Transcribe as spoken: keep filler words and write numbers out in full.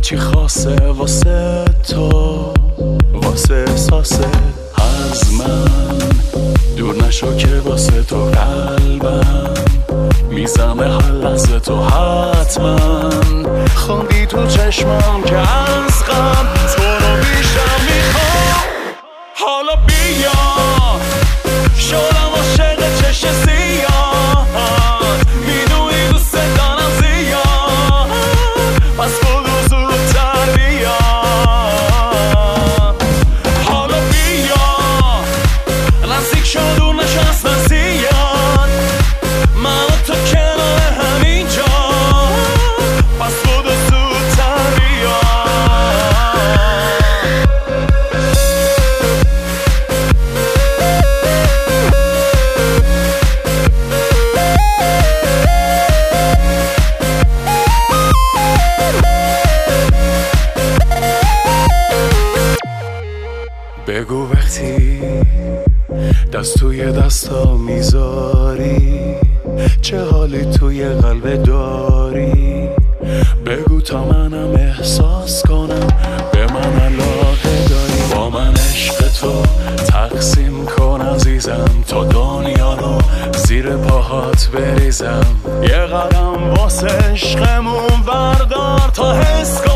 چی خاصه واسه تو، واسه احساس از من دور نشو که واسه تو قلبم میزمه هر لحظه تو حتما خوندی تو چشمام که از غم تو رو بیشتر میخوام. حالا بیا شدم عاشق چشم سیاه، میدونی دوست دارم زیاد، پس بگو زودتر بیا. حالا بیا نزدیک شو دور نشو اصلا زیاد، من و تو کنار همینجا، پس بگو زودتر بیا. بگو وقتی دست توی دستا میذاری چه حالی توی قلب داری، بگو تا منم احساس کنم به من علاقه داری، با من عشق تو تقسیم کن عزیزم تا دنیا رو زیر پاهات بریزم، یه قدم واسه عشقمون بردار تا حس کن